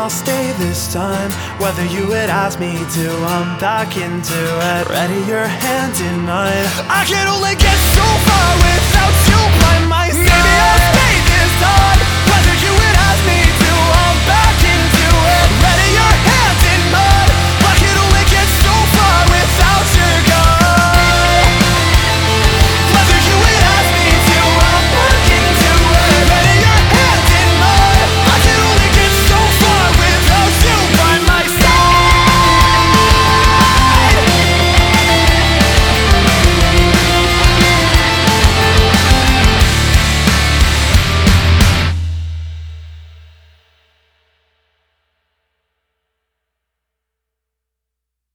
I'll stay this time. Whether you would ask me to, I'm back into it. Ready, your hand in mine. I can only get so far without you by my side. Maybe I'll stay this time.